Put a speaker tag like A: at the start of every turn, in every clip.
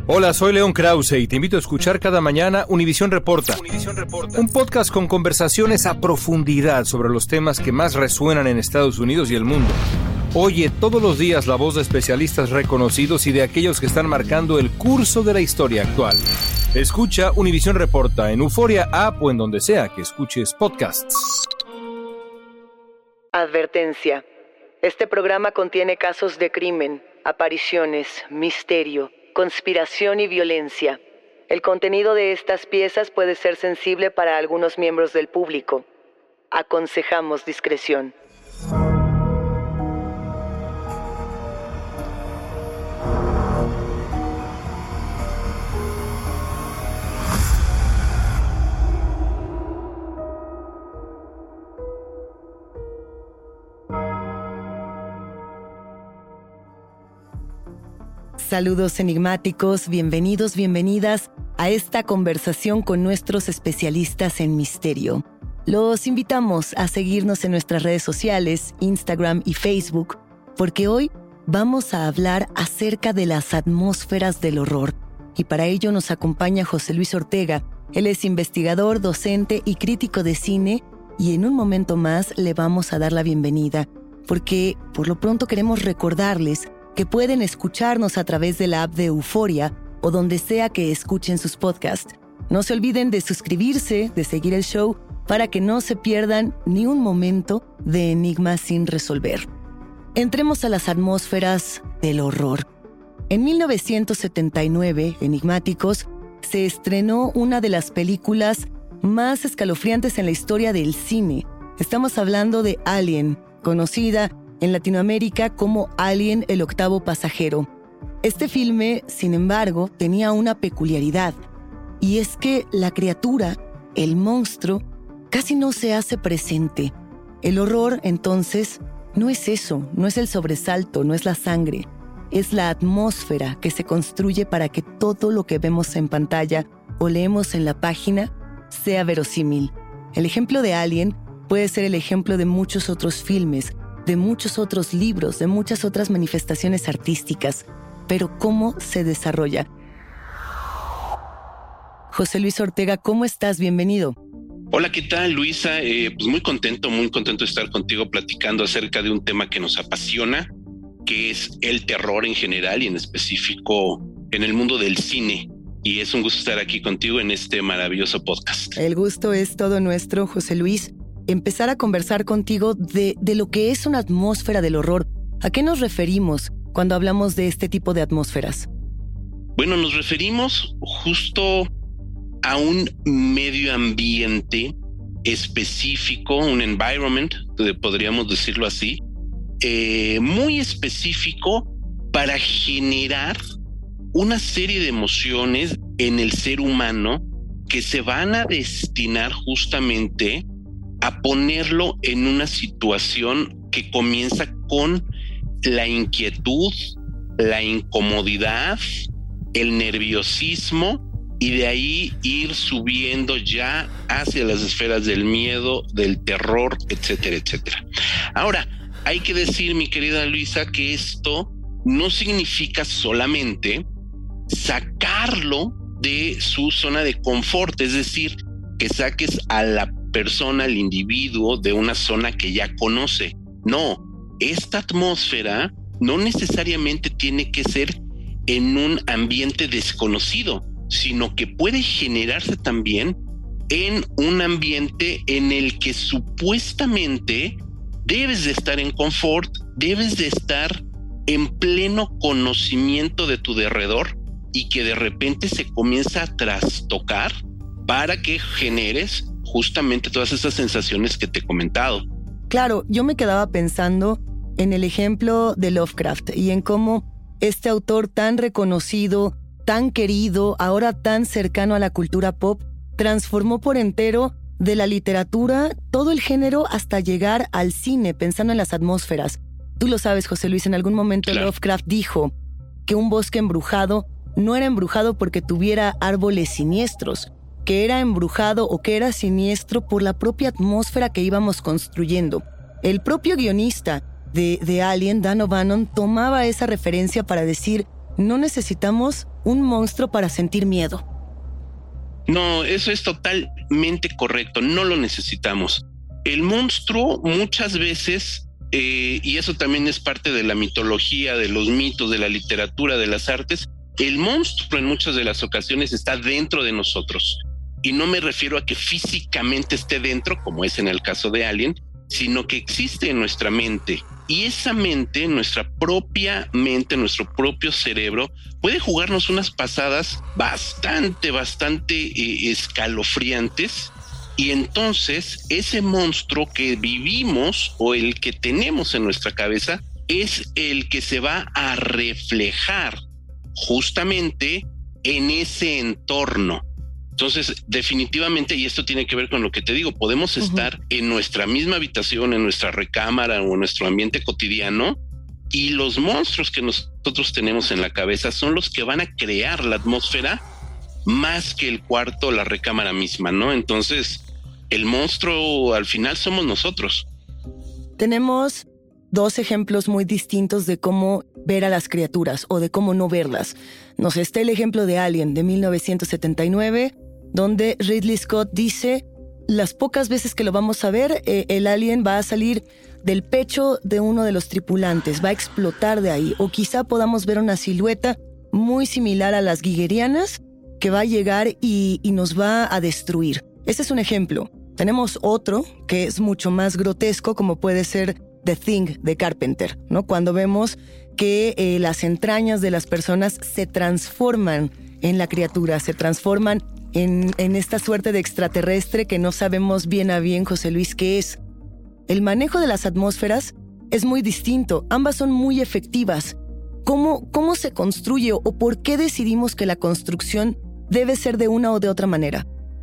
A: Hola, soy León Krause y te invito a escuchar cada mañana Univisión Reporta. Un podcast con conversaciones a profundidad sobre los temas que más resuenan en Estados Unidos y el mundo. Oye todos los días la voz de especialistas reconocidos y de aquellos que están marcando el curso de la historia actual. Escucha Univisión Reporta en Euforia App o en donde sea que escuches podcasts.
B: Advertencia. Este programa contiene casos de crimen, apariciones, misterio, conspiración y violencia. El contenido de estas piezas puede ser sensible para algunos miembros del público. Aconsejamos discreción. Saludos enigmáticos, bienvenidos, bienvenidas a esta conversación con nuestros especialistas en misterio. Los invitamos a seguirnos en nuestras redes sociales, Instagram y Facebook, porque hoy vamos a hablar acerca de las atmósferas del horror. Y para ello nos acompaña José Luis Ortega. Él es investigador, docente y crítico de cine, y en un momento más le vamos a dar la bienvenida, porque por lo pronto queremos recordarles que pueden escucharnos a través de la app de Euforia o donde sea que escuchen sus podcasts. No se olviden de suscribirse, de seguir el show, para que no se pierdan ni un momento de enigmas sin resolver. Entremos a las atmósferas del horror. En 1979, Enigmáticos, se estrenó una de las películas más escalofriantes en la historia del cine. Estamos hablando de Alien, conocida en Latinoamérica como Alien, el octavo pasajero. Este filme, sin embargo, tenía una peculiaridad, y es que la criatura, el monstruo, casi no se hace presente. El horror, entonces, no es eso, no es el sobresalto, no es la sangre, es la atmósfera que se construye para que todo lo que vemos en pantalla o leemos en la página sea verosímil. El ejemplo de Alien puede ser el ejemplo de muchos otros filmes, de muchos otros libros, de muchas otras manifestaciones artísticas. Pero ¿cómo se desarrolla? José Luis Ortega, ¿cómo estás? Bienvenido.
C: Hola, ¿qué tal, Luisa? Pues muy contento de estar contigo platicando acerca de un tema que nos apasiona, que es el terror en general y en específico en el mundo del cine. Y es un gusto estar aquí contigo en este maravilloso podcast.
B: El gusto es todo nuestro, José Luis. Empezar a conversar contigo de lo que es una atmósfera del horror. ¿A qué nos referimos cuando hablamos de este tipo de atmósferas?
C: Bueno, nos referimos justo a un medio ambiente específico, un environment, podríamos decirlo así, muy específico para generar una serie de emociones en el ser humano que se van a destinar justamente a ponerlo en una situación que comienza con la inquietud, la incomodidad, el nerviosismo, y de ahí ir subiendo ya hacia las esferas del miedo, del terror, etcétera, etcétera. Ahora, hay que decir, mi querida Luisa, que esto no significa solamente sacarlo de su zona de confort, es decir, que saques a la persona, al individuo, de una zona que ya conoce. No, esta atmósfera no necesariamente tiene que ser en un ambiente desconocido, sino que puede generarse también en un ambiente en el que supuestamente debes de estar en confort, debes de estar en pleno conocimiento de tu derredor y que de repente se comienza a trastocar para que generes justamente todas esas sensaciones que te he comentado.
B: Claro, yo me quedaba pensando en el ejemplo de Lovecraft y en cómo este autor tan reconocido, tan querido, ahora tan cercano a la cultura pop, transformó por entero de la literatura todo el género hasta llegar al cine, pensando en las atmósferas. Tú lo sabes, José Luis, en algún momento claro. Lovecraft dijo que un bosque embrujado no era embrujado porque tuviera árboles siniestros, que era embrujado o que era siniestro por la propia atmósfera que íbamos construyendo. El propio guionista de Alien, Dan O'Bannon, tomaba esa referencia para decir: no necesitamos un monstruo para sentir miedo.
C: No, eso es totalmente correcto. No lo necesitamos. El monstruo muchas veces, y eso también es parte de la mitología, de los mitos, de la literatura, de las artes, el monstruo en muchas de las ocasiones está dentro de nosotros. Y no me refiero a que físicamente esté dentro, como es en el caso de Alien, sino que existe en nuestra mente. Y esa mente, nuestra propia mente, nuestro propio cerebro, puede jugarnos unas pasadas bastante escalofriantes. Y entonces ese monstruo que vivimos o el que tenemos en nuestra cabeza es el que se va a reflejar justamente en ese entorno. Entonces, definitivamente, y esto tiene que ver con lo que te digo, podemos estar en nuestra misma habitación, en nuestra recámara o en nuestro ambiente cotidiano, y los monstruos que nosotros tenemos en la cabeza son los que van a crear la atmósfera más que el cuarto o la recámara misma, ¿no? Entonces, el monstruo al final somos nosotros.
B: Tenemos 2 ejemplos muy distintos de cómo ver a las criaturas o de cómo no verlas. Nos está el ejemplo de Alien de 1979, donde Ridley Scott dice: las pocas veces que lo vamos a ver, el alien va a salir del pecho de uno de los tripulantes, va a explotar de ahí, o quizá podamos ver una silueta muy similar a las gigerrianas que va a llegar y nos va a destruir. Ese es un ejemplo. Tenemos otro que es mucho más grotesco, como puede ser The Thing de Carpenter, ¿no? Cuando vemos que las entrañas de las personas se transforman en la criatura, se transforman en esta suerte de extraterrestre que no sabemos bien a bien, José Luis, qué es. El manejo de las atmósferas es muy distinto, ambas son muy efectivas. ¿Cómo se construye o por qué decidimos que la construcción debe ser de una o de otra manera?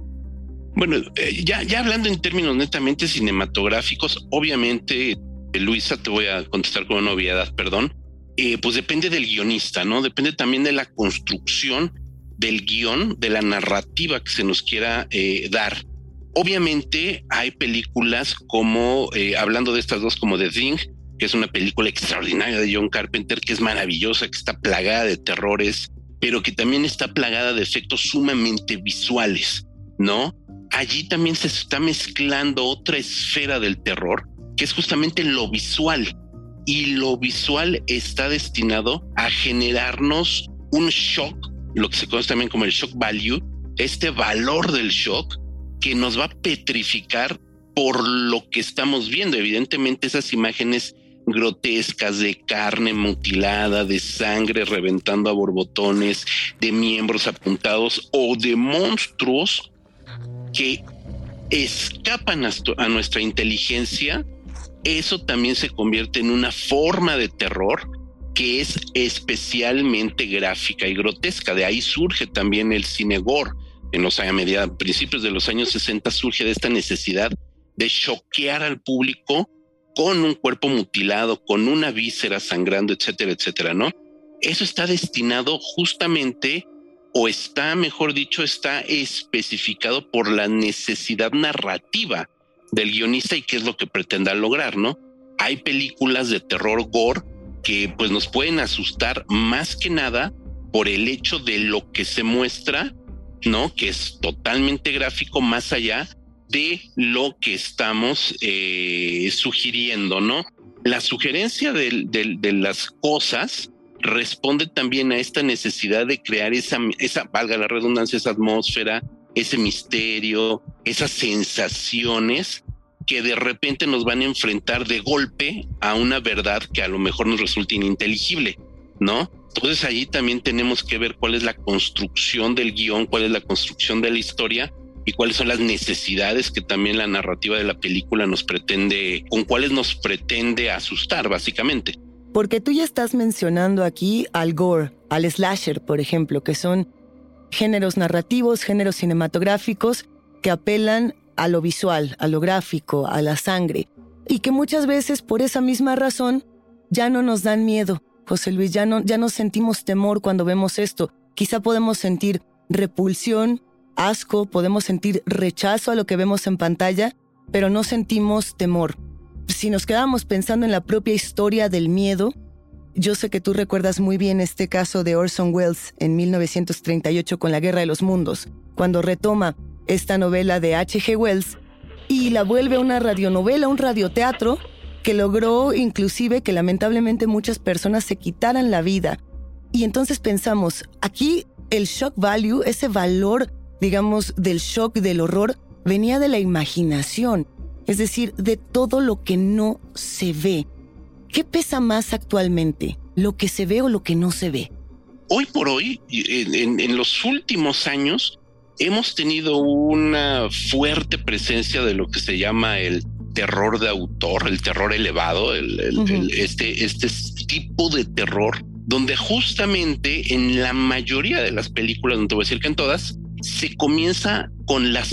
C: Bueno, ya hablando en términos netamente cinematográficos, obviamente, Luisa, te voy a contestar con una obviedad, perdón. Pues depende del guionista, ¿no? Depende también de la construcción del guión, de la narrativa que se nos quiera dar. Obviamente hay películas como, hablando de estas dos, como The Thing, que es una película extraordinaria de John Carpenter, que es maravillosa, que está plagada de terrores, pero que también está plagada de efectos sumamente visuales, ¿no? Allí también se está mezclando otra esfera del terror, que es justamente lo visual. Y lo visual está destinado a generarnos un shock, lo que se conoce también como el shock value, este valor del shock que nos va a petrificar por lo que estamos viendo. Evidentemente esas imágenes grotescas de carne mutilada, de sangre reventando a borbotones, de miembros apuntados o de monstruos que escapan a nuestra inteligencia, eso también se convierte en una forma de terror que es especialmente gráfica y grotesca. De ahí surge también el cine gore. Principios de los años 60 surge de esta necesidad de choquear al público con un cuerpo mutilado, con una víscera sangrando, etcétera, etcétera, ¿no? Eso está destinado justamente, o está, mejor dicho, está especificado por la necesidad narrativa del guionista y qué es lo que pretenda lograr, ¿no? Hay películas de terror gore que pues nos pueden asustar más que nada por el hecho de lo que se muestra, ¿no? Que es totalmente gráfico, más allá de lo que estamos sugiriendo, ¿no? La sugerencia de las cosas responde también a esta necesidad de crear esa, valga la redundancia, esa atmósfera, ese misterio, esas sensaciones que de repente nos van a enfrentar de golpe a una verdad que a lo mejor nos resulta ininteligible, ¿no? Entonces allí también tenemos que ver cuál es la construcción del guión, cuál es la construcción de la historia y cuáles son las necesidades que también la narrativa de la película con cuáles nos pretende asustar, básicamente.
B: Porque tú ya estás mencionando aquí al gore, al slasher, por ejemplo, que son géneros narrativos, géneros cinematográficos que apelan a lo visual, a lo gráfico, a la sangre, y que muchas veces por esa misma razón ya no nos dan miedo. José Luis, ya no sentimos temor cuando vemos esto. Quizá podemos sentir repulsión, asco, podemos sentir rechazo a lo que vemos en pantalla, pero no sentimos temor. Si nos quedamos pensando en la propia historia del miedo, yo sé que tú recuerdas muy bien este caso de Orson Welles en 1938 con La Guerra de los Mundos, cuando retoma esta novela de H.G. Wells y la vuelve una radionovela, un radioteatro, que logró inclusive que lamentablemente muchas personas se quitaran la vida. Y entonces pensamos, aquí el shock value, ese valor, digamos, del shock, del horror, venía de la imaginación, es decir, de todo lo que no se ve. ¿Qué pesa más actualmente? ¿Lo que se ve o lo que no se ve?
C: Hoy por hoy, en los últimos años, hemos tenido una fuerte presencia de lo que se llama el terror de autor, el terror elevado, este tipo de terror, donde justamente en la mayoría de las películas, no te voy a decir que en todas, se comienza con la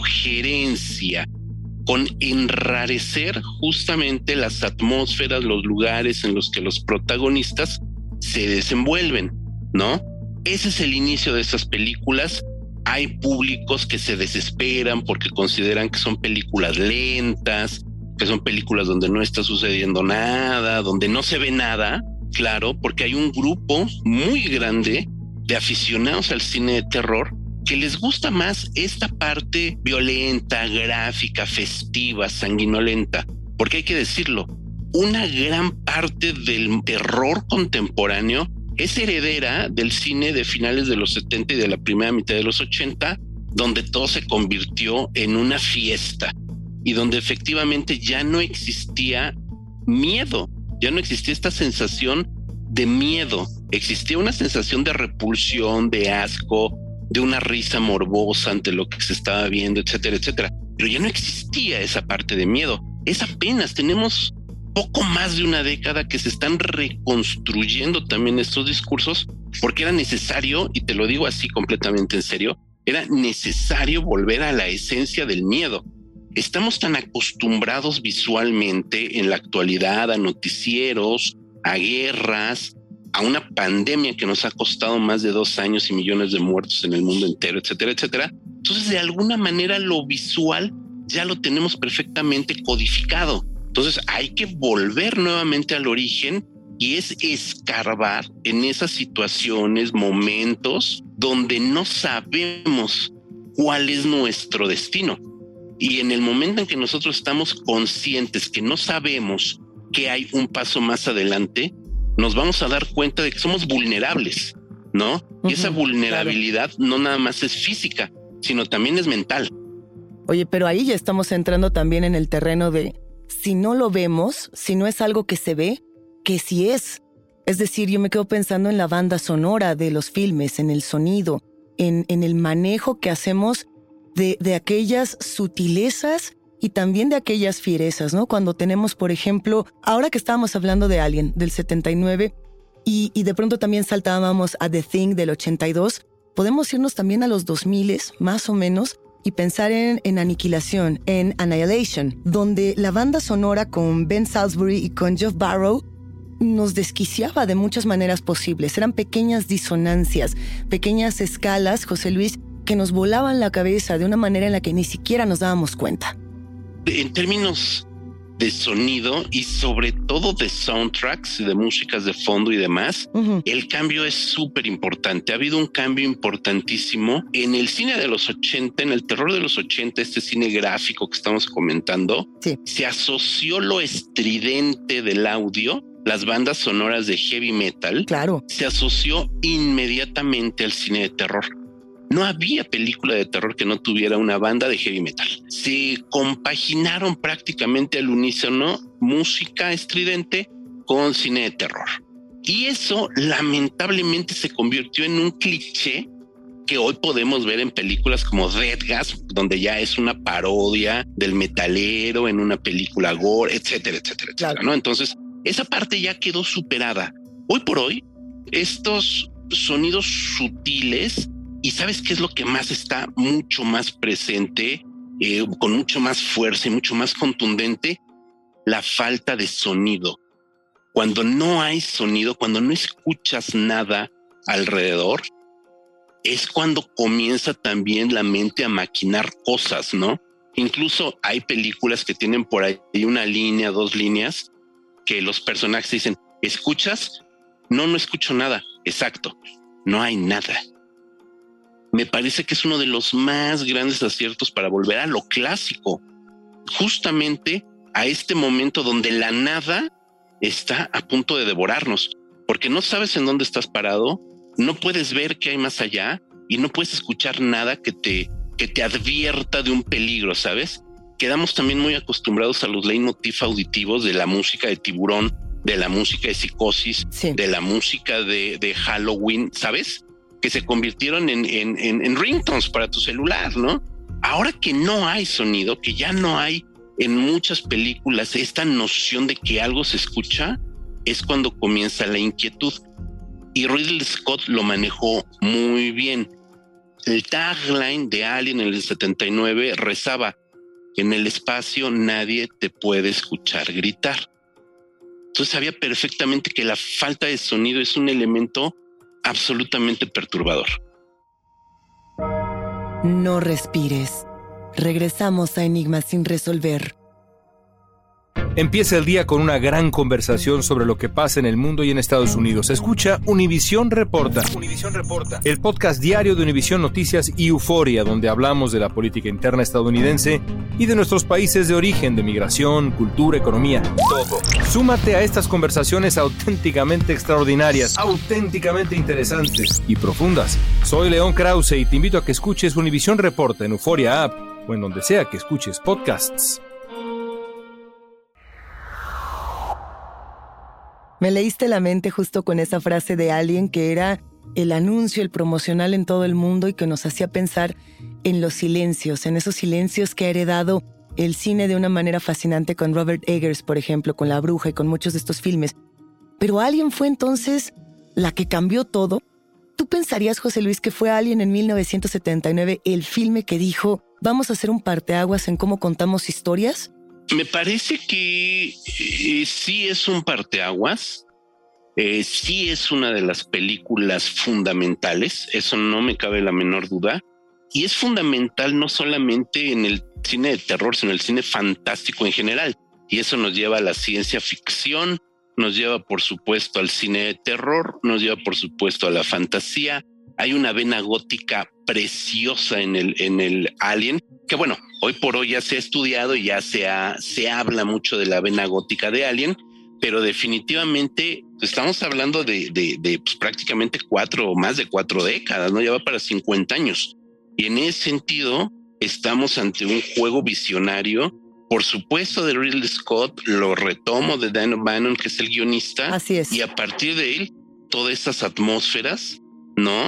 C: sugerencia, con enrarecer justamente las atmósferas, los lugares en los que los protagonistas se desenvuelven, ¿no? Ese es el inicio de estas películas. Hay públicos que se desesperan porque consideran que son películas lentas, que son películas donde no está sucediendo nada, donde no se ve nada, claro, porque hay un grupo muy grande de aficionados al cine de terror que les gusta más esta parte violenta, gráfica, festiva, sanguinolenta, porque hay que decirlo, una gran parte del terror contemporáneo es heredera del cine de finales de los 70 y de la primera mitad de los 80, donde todo se convirtió en una fiesta y donde efectivamente ya no existía miedo, ya no existía esta sensación de miedo, existía una sensación de repulsión, de asco, de una risa morbosa ante lo que se estaba viendo, etcétera, etcétera. Pero ya no existía esa parte de miedo. Es apenas, tenemos poco más de una década que se están reconstruyendo también estos discursos, porque era necesario, y te lo digo así completamente en serio, era necesario volver a la esencia del miedo. Estamos tan acostumbrados visualmente en la actualidad a noticieros, a guerras, a una pandemia que nos ha costado más de 2 años y millones de muertos en el mundo entero, etcétera, etcétera. Entonces, de alguna manera, lo visual ya lo tenemos perfectamente codificado. Entonces, hay que volver nuevamente al origen y es escarbar en esas situaciones, momentos donde no sabemos cuál es nuestro destino. Y en el momento en que nosotros estamos conscientes que no sabemos que hay un paso más adelante, nos vamos a dar cuenta de que somos vulnerables, ¿no? Y esa vulnerabilidad no nada más es física, sino también es mental.
B: Oye, pero ahí ya estamos entrando también en el terreno de si no lo vemos, si no es algo que se ve, que sí es. Es decir, yo me quedo pensando en la banda sonora de los filmes, en el sonido, en el manejo que hacemos de aquellas sutilezas y también de aquellas fierezas, ¿no? Cuando tenemos, por ejemplo, ahora que estábamos hablando de Alien, del 79, y de pronto también saltábamos a The Thing del 82, podemos irnos también a los 2000, más o menos, y pensar en Aniquilación, en Annihilation, donde la banda sonora con Ben Salisbury y con Geoff Barrow nos desquiciaba de muchas maneras posibles. Eran pequeñas disonancias, pequeñas escalas, José Luis, que nos volaban la cabeza de una manera en la que ni siquiera nos dábamos cuenta.
C: En términos de sonido y sobre todo de soundtracks, de músicas de fondo y demás, el cambio es súper importante. Ha habido un cambio importantísimo en el cine de los 80, en el terror de los 80, este cine gráfico que estamos comentando. Sí. Se asoció lo estridente del audio, las bandas sonoras de heavy metal. Claro. Se asoció inmediatamente al cine de terror. No había película de terror que no tuviera una banda de heavy metal. Se compaginaron prácticamente al unísono música estridente con cine de terror. Y eso lamentablemente se convirtió en un cliché que hoy podemos ver en películas como Dead Gas, donde ya es una parodia del metalero en una película gore, etcétera, etcétera, etcétera, ¿no? Entonces, esa parte ya quedó superada. Hoy por hoy, estos sonidos sutiles. ¿Y sabes qué es lo que más está mucho más presente, con mucho más fuerza y mucho más contundente? La falta de sonido. Cuando no hay sonido, cuando no escuchas nada alrededor, es cuando comienza también la mente a maquinar cosas, ¿no? Incluso hay películas que tienen por ahí una línea, 2 líneas, que los personajes dicen, ¿escuchas? No escucho nada. Exacto, no hay nada. Me parece que es uno de los más grandes aciertos para volver a lo clásico, justamente a este momento donde la nada está a punto de devorarnos, porque no sabes en dónde estás parado, no puedes ver qué hay más allá y no puedes escuchar nada que te advierta de un peligro, ¿sabes? Quedamos también muy acostumbrados a los leitmotiv auditivos de la música de Tiburón, de la música de Psicosis, sí, de la música de Halloween, ¿sabes? Que se convirtieron en ringtones para tu celular, ¿no? Ahora que no hay sonido, que ya no hay en muchas películas esta noción de que algo se escucha, es cuando comienza la inquietud. Y Ridley Scott lo manejó muy bien. El tagline de Alien en el 79 rezaba: en el espacio nadie te puede escuchar gritar. Entonces sabía perfectamente que la falta de sonido es un elemento absolutamente perturbador.
B: No respires. Regresamos a Enigmas sin resolver.
A: Empieza el día con una gran conversación sobre lo que pasa en el mundo y en Estados Unidos. Escucha Univisión Reporta. Univisión Reporta, el podcast diario de Univisión Noticias y Euforia, donde hablamos de la política interna estadounidense y de nuestros países de origen, de migración, cultura, economía, todo. Súmate a estas conversaciones auténticamente extraordinarias, auténticamente interesantes y profundas. Soy León Krause y te invito a que escuches Univisión Reporta en Euforia App o en donde sea que escuches podcasts.
B: Me leíste la mente justo con esa frase de Alien que era el anuncio, el promocional en todo el mundo y que nos hacía pensar en los silencios, en esos silencios que ha heredado el cine de una manera fascinante con Robert Eggers, por ejemplo, con La Bruja y con muchos de estos filmes. Pero Alien fue entonces la que cambió todo. ¿Tú pensarías, José Luis, que fue Alien en 1979 el filme que dijo vamos a hacer un parteaguas en cómo contamos historias?
C: Me parece que sí es un parteaguas, sí es una de las películas fundamentales, eso no me cabe la menor duda, y es fundamental no solamente en el cine de terror, sino en el cine fantástico en general, y eso nos lleva a la ciencia ficción, nos lleva por supuesto al cine de terror, nos lleva por supuesto a la fantasía. Hay una vena gótica preciosa en el Alien, que bueno, hoy por hoy ya se ha estudiado y ya se habla mucho de la vena gótica de Alien, pero definitivamente estamos hablando de pues, prácticamente más de 4 décadas, ¿no? Ya va para 50 años. Y en ese sentido, estamos ante un juego visionario, por supuesto de Ridley Scott, lo retomo de Dan O'Bannon, que es el guionista.
B: Así es.
C: Y a partir de él, todas estas atmósferas, ¿no?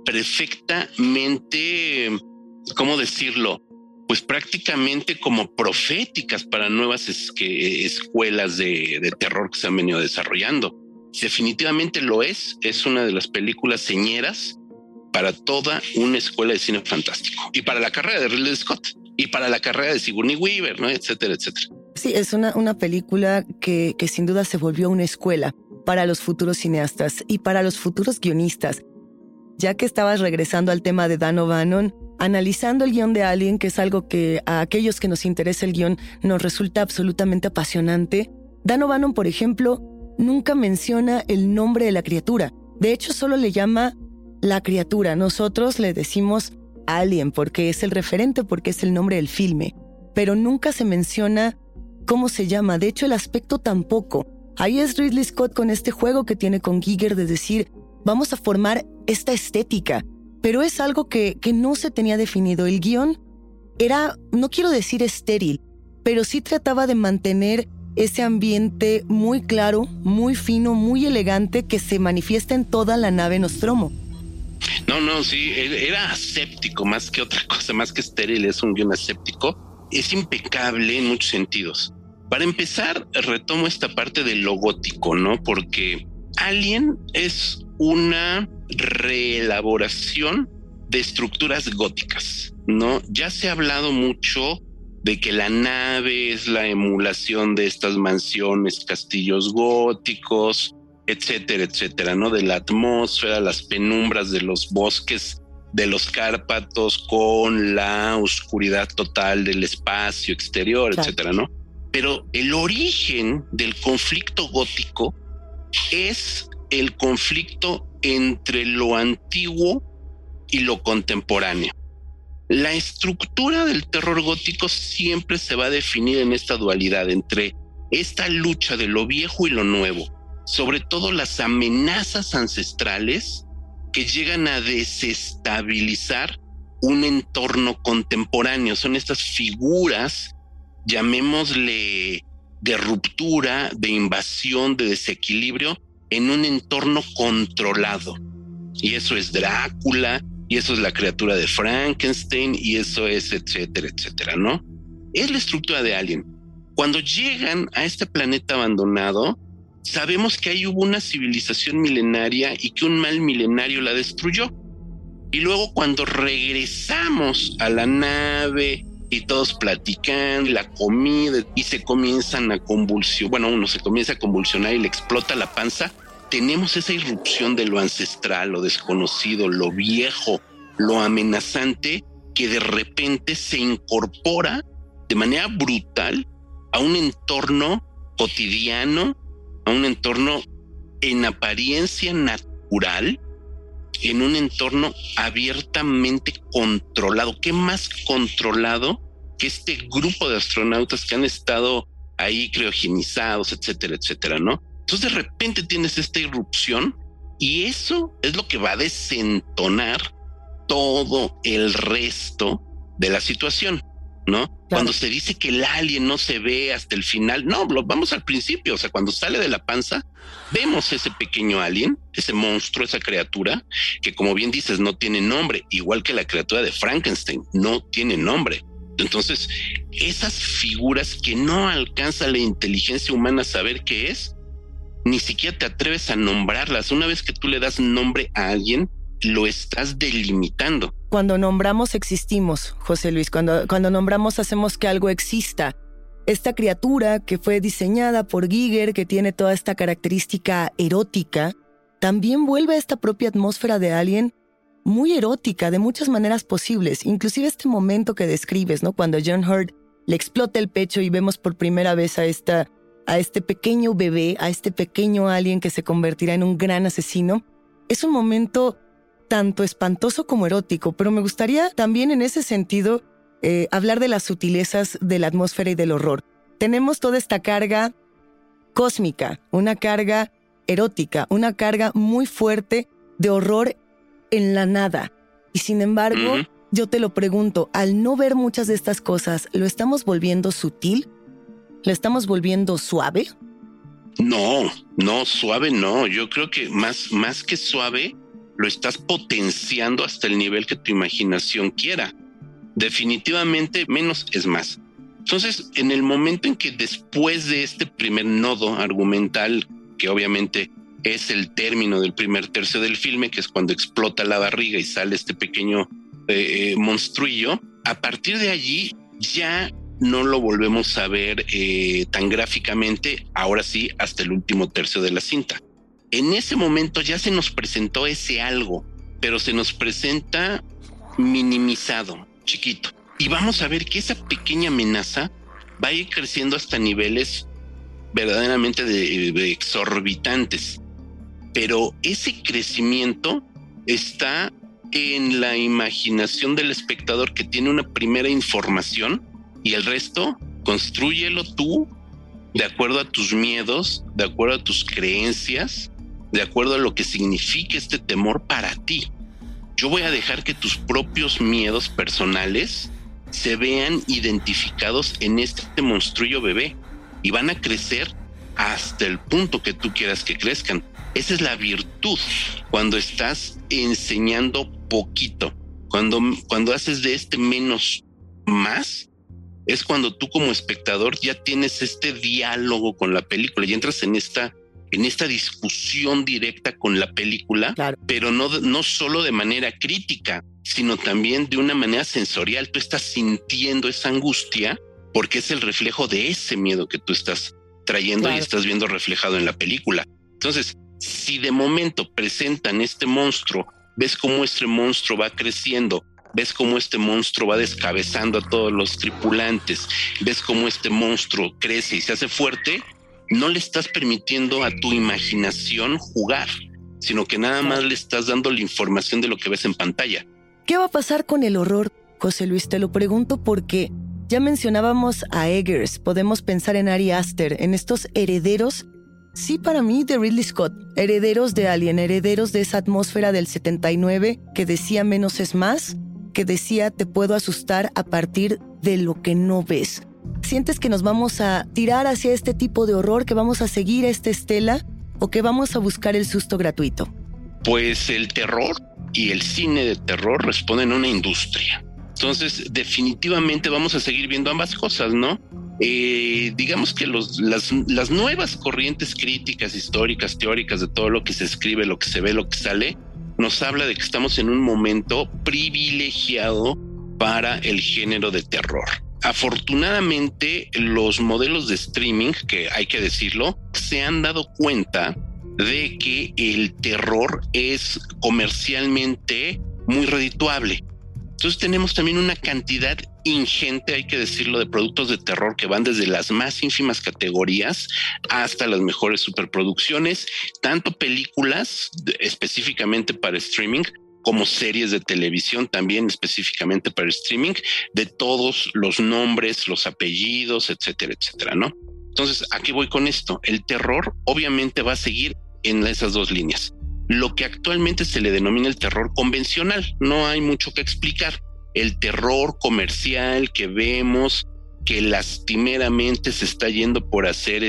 C: Perfectamente, ¿cómo decirlo? Pues prácticamente como proféticas para nuevas escuelas de terror que se han venido desarrollando. Definitivamente lo es una de las películas señeras para toda una escuela de cine fantástico y para la carrera de Ridley Scott y para la carrera de Sigourney Weaver, ¿no? Etcétera, etcétera.
B: Sí, es una película que sin duda se volvió una escuela para los futuros cineastas y para los futuros guionistas. Ya que estabas regresando al tema de Dan O'Bannon, analizando el guión de Alien, que es algo que a aquellos que nos interesa el guión nos resulta absolutamente apasionante, Dan O'Bannon, por ejemplo, nunca menciona el nombre de la criatura. De hecho, solo le llama la criatura. Nosotros le decimos Alien porque es el referente, porque es el nombre del filme. Pero nunca se menciona cómo se llama. De hecho, el aspecto tampoco. Ahí es Ridley Scott con este juego que tiene con Giger de decir vamos a formar esta estética, pero es algo que no se tenía definido. El guión era, no quiero decir estéril, pero sí trataba de mantener ese ambiente muy claro, muy fino, muy elegante que se manifiesta en toda la nave Nostromo.
C: No, sí, era aséptico más que otra cosa, más que estéril, es un guión aséptico. Es impecable en muchos sentidos. Para empezar, retomo esta parte de lo gótico, ¿no? Porque Alien es una reelaboración de estructuras góticas, ¿no? Ya se ha hablado mucho de que la nave es la emulación de estas mansiones, castillos góticos, etcétera, etcétera, ¿no? De la atmósfera, las penumbras de los bosques de los Cárpatos con la oscuridad total del espacio exterior, etcétera, ¿no? Pero el origen del conflicto gótico es el conflicto entre lo antiguo y lo contemporáneo. La estructura del terror gótico siempre se va a definir en esta dualidad entre esta lucha de lo viejo y lo nuevo, sobre todo las amenazas ancestrales que llegan a desestabilizar un entorno contemporáneo. Son estas figuras, llamémosle, de ruptura, de invasión, de desequilibrio en un entorno controlado. Y eso es Drácula, y eso es la criatura de Frankenstein, y eso es etcétera, etcétera, ¿no? Es la estructura de Alien. Cuando llegan a este planeta abandonado, sabemos que ahí hubo una civilización milenaria y que un mal milenario la destruyó. Y luego cuando regresamos a la nave y todos platican, la comida, y se comienzan a convulsionar, bueno, uno se comienza a convulsionar y le explota la panza, tenemos esa irrupción de lo ancestral, lo desconocido, lo viejo, lo amenazante, que de repente se incorpora de manera brutal a un entorno cotidiano, a un entorno en apariencia natural, en un entorno abiertamente controlado. ¿Qué más controlado que este grupo de astronautas que han estado ahí criogenizados, etcétera, etcétera, ¿no? Entonces de repente tienes esta irrupción y eso es lo que va a desentonar todo el resto de la situación, ¿no? Claro. Cuando se dice que el alien no se ve hasta el final, no, vamos al principio, o sea, cuando sale de la panza, vemos ese pequeño alien, ese monstruo, esa criatura, que como bien dices, no tiene nombre, igual que la criatura de Frankenstein, no tiene nombre. Entonces, esas figuras que no alcanza la inteligencia humana a saber qué es, ni siquiera te atreves a nombrarlas. Una vez que tú le das nombre a alguien, lo estás delimitando.
B: Cuando nombramos existimos, José Luis. Cuando nombramos hacemos que algo exista. Esta criatura que fue diseñada por Giger, que tiene toda esta característica erótica, también vuelve a esta propia atmósfera de Alien muy erótica de muchas maneras posibles. Inclusive este momento que describes, ¿no? Cuando John Hurt le explota el pecho y vemos por primera vez a este pequeño bebé, a este pequeño alien que se convertirá en un gran asesino. Es un momento tanto espantoso como erótico, pero me gustaría también en ese sentido hablar de las sutilezas de la atmósfera y del horror. Tenemos toda esta carga cósmica, una carga erótica, una carga muy fuerte de horror en la nada. Y sin embargo, yo te lo pregunto, al no ver muchas de estas cosas, ¿lo estamos volviendo sutil? ¿Lo estamos volviendo suave?
C: No, suave no. Yo creo que más que suave, lo estás potenciando hasta el nivel que tu imaginación quiera. Definitivamente menos es más. Entonces, en el momento en que después de este primer nodo argumental, que obviamente es el término del primer tercio del filme, que es cuando explota la barriga y sale este pequeño monstruillo, a partir de allí ya no lo volvemos a ver tan gráficamente, ahora sí, hasta el último tercio de la cinta. En ese momento ya se nos presentó ese algo, pero se nos presenta minimizado, chiquito. Y vamos a ver que esa pequeña amenaza va a ir creciendo hasta niveles verdaderamente de exorbitantes. Pero ese crecimiento está en la imaginación del espectador, que tiene una primera información y el resto constrúyelo tú de acuerdo a tus miedos, de acuerdo a tus creencias, de acuerdo a lo que significa este temor para ti. Yo voy a dejar que tus propios miedos personales se vean identificados en este monstruillo bebé y van a crecer hasta el punto que tú quieras que crezcan. Esa es la virtud, cuando estás enseñando poquito, cuando haces de este menos más, es cuando tú como espectador ya tienes este diálogo con la película y entras en esta discusión directa con la película, claro. Pero no solo de manera crítica, sino también de una manera sensorial. Tú estás sintiendo esa angustia porque es el reflejo de ese miedo que tú estás trayendo, claro. Y estás viendo reflejado en la película. Entonces, si de momento presentan este monstruo, ves cómo este monstruo va creciendo, ves cómo este monstruo va descabezando a todos los tripulantes, ves cómo este monstruo crece y se hace fuerte, no le estás permitiendo a tu imaginación jugar, sino que nada más le estás dando la información de lo que ves en pantalla.
B: ¿Qué va a pasar con el horror, José Luis? Te lo pregunto porque ya mencionábamos a Eggers, podemos pensar en Ari Aster, en estos herederos, sí, para mí, de Ridley Scott, herederos de Alien, herederos de esa atmósfera del 79 que decía menos es más, que decía te puedo asustar a partir de lo que no ves. ¿Sientes que nos vamos a tirar hacia este tipo de horror, que vamos a seguir esta estela o que vamos a buscar el susto gratuito?
C: Pues el terror y el cine de terror responden a una industria. Entonces, definitivamente vamos a seguir viendo ambas cosas, ¿no? Digamos que las nuevas corrientes críticas, históricas, teóricas de todo lo que se escribe, lo que se ve, lo que sale, nos habla de que estamos en un momento privilegiado para el género de terror. Afortunadamente, los modelos de streaming, que hay que decirlo, se han dado cuenta de que el terror es comercialmente muy redituable. Entonces tenemos también una cantidad ingente, hay que decirlo, de productos de terror que van desde las más ínfimas categorías hasta las mejores superproducciones, tanto películas específicamente para streaming como series de televisión también específicamente para streaming, de todos los nombres, los apellidos, etcétera, etcétera, ¿no? Entonces, ¿a qué voy con esto? El terror obviamente va a seguir en esas dos líneas. Lo que actualmente se le denomina el terror convencional, no hay mucho que explicar. El terror comercial que vemos, que lastimeramente se está yendo por hacer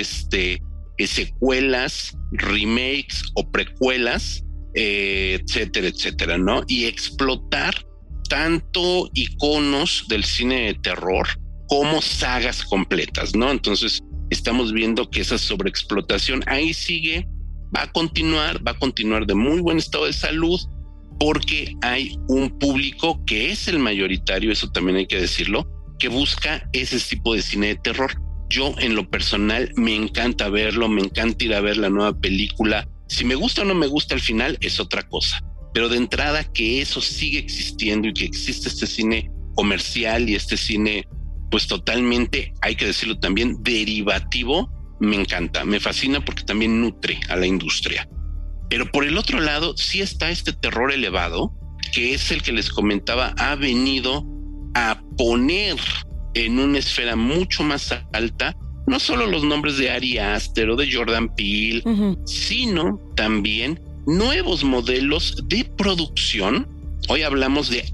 C: secuelas, remakes o precuelas, etcétera, etcétera, ¿no? Y explotar tanto iconos del cine de terror como sagas completas, ¿no? Entonces estamos viendo que esa sobreexplotación ahí sigue, va a continuar de muy buen estado de salud, porque hay un público que es el mayoritario, eso también hay que decirlo, que busca ese tipo de cine de terror. Yo en lo personal me encanta verlo, me encanta ir a ver la nueva película. Si me gusta o no me gusta al final es otra cosa, pero de entrada que eso sigue existiendo y que existe este cine comercial y este cine pues totalmente, hay que decirlo también, derivativo, me encanta, me fascina porque también nutre a la industria. Pero por el otro lado, sí está este terror elevado, que es el que les comentaba, ha venido a poner en una esfera mucho más alta, no solo los nombres de Ari Aster o de Jordan Peele, sino también nuevos modelos de producción. Hoy hablamos de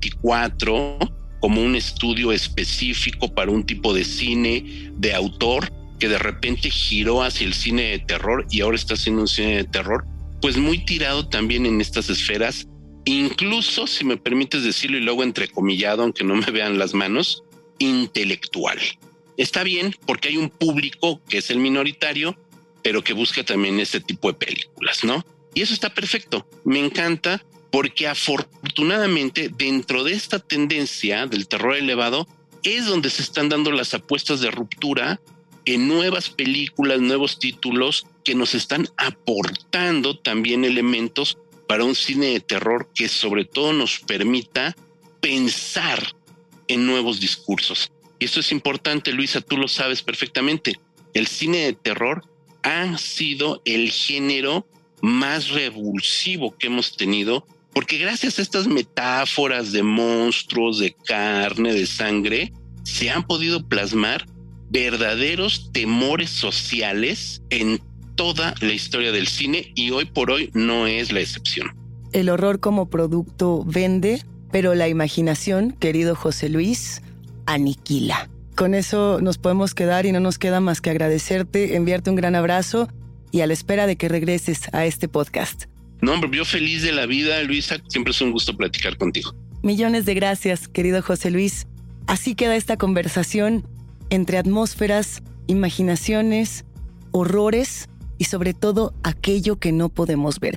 C: A24 como un estudio específico para un tipo de cine de autor que de repente giró hacia el cine de terror y ahora está haciendo un cine de terror pues muy tirado también en estas esferas, incluso, si me permites decirlo y luego entrecomillado, aunque no me vean las manos, intelectual. Está bien porque hay un público que es el minoritario, pero que busca también este tipo de películas, ¿no? Y eso está perfecto, me encanta, porque afortunadamente dentro de esta tendencia del terror elevado es donde se están dando las apuestas de ruptura en nuevas películas, nuevos títulos que nos están aportando también elementos para un cine de terror que sobre todo nos permita pensar en nuevos discursos. Y esto es importante, Luisa, tú lo sabes perfectamente. El cine de terror ha sido el género más revulsivo que hemos tenido, porque gracias a estas metáforas de monstruos, de carne, de sangre, se han podido plasmar verdaderos temores sociales en toda la historia del cine y hoy por hoy no es la excepción.
B: El horror como producto vende, pero la imaginación, querido José Luis, aniquila. Con eso nos podemos quedar y no nos queda más que agradecerte, enviarte un gran abrazo y a la espera de que regreses a este podcast.
C: No, hombre, yo feliz de la vida, Luisa, siempre es un gusto platicar contigo.
B: Millones de gracias, querido José Luis. Así queda esta conversación entre atmósferas, imaginaciones, horrores y sobre todo aquello que no podemos ver.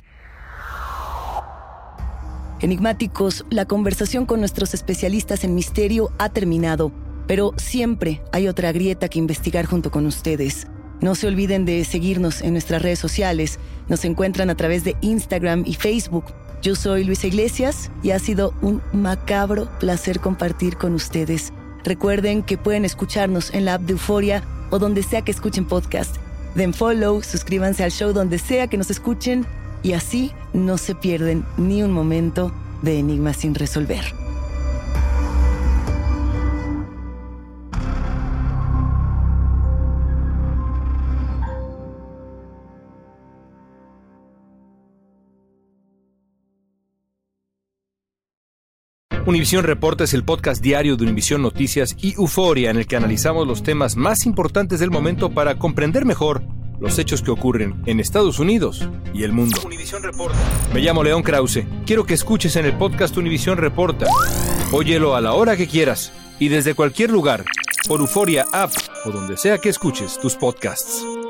B: Enigmáticos, la conversación con nuestros especialistas en misterio ha terminado, pero siempre hay otra grieta que investigar junto con ustedes. No se olviden de seguirnos en nuestras redes sociales. Nos encuentran a través de Instagram y Facebook. Yo soy Luisa Iglesias y ha sido un macabro placer compartir con ustedes. Recuerden que pueden escucharnos en la app de Euforia o donde sea que escuchen podcast. Den follow, suscríbanse al show donde sea que nos escuchen y así no se pierden ni un momento de Enigmas sin resolver.
A: Univisión Reporta es el podcast diario de Univisión Noticias y Euforia, en el que analizamos los temas más importantes del momento para comprender mejor los hechos que ocurren en Estados Unidos y el mundo. Univisión Reporta. Me llamo León Krause. Quiero que escuches en el podcast Univisión Reporta. Óyelo a la hora que quieras y desde cualquier lugar, por Euforia App o donde sea que escuches tus podcasts.